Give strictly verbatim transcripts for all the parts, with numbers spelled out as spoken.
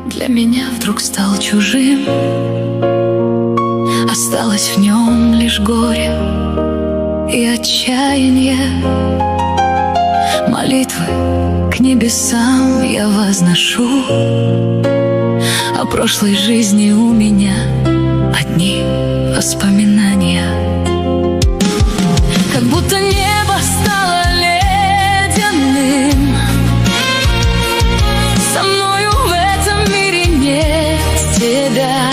для меня вдруг стал чужим. Осталось в нем лишь горе и отчаяние. Молитвы к небесам я возношу, о прошлой жизни у меня одни воспоминания. Как будто небо стало ледяным, со мною в этом мире нет тебя,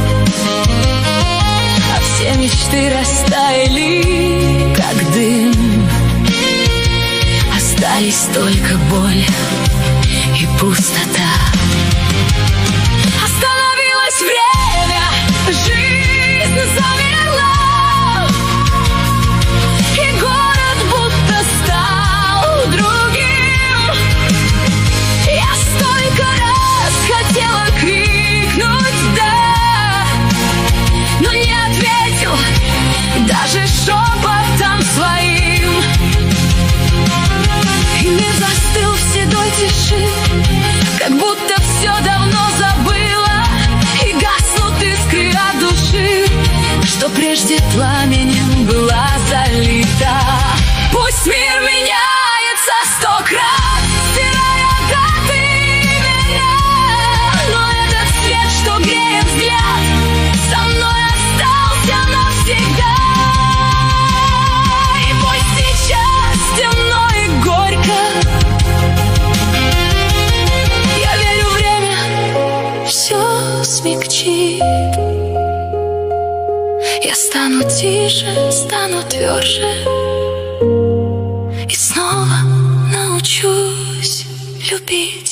а все мечты растаяли, как дым. Остались только боль и пустота. Остановилось время, жизнь замерла, и город будто стал другим. Я столько раз хотела крикнуть «да», но не ответил даже шепотом своим. И мир застыл в седой тиши, как будто все давно забыло, и гаснут искры от души, что прежде пламенем была залита. Пусть мир меняется сто крат, стирая даты меня, но этот свет, что греет взгляд, со мной остался навсегда. И пусть сейчас темно и горько, я верю, время все смягчит. Я стану тише, стану тверже, и снова научусь любить.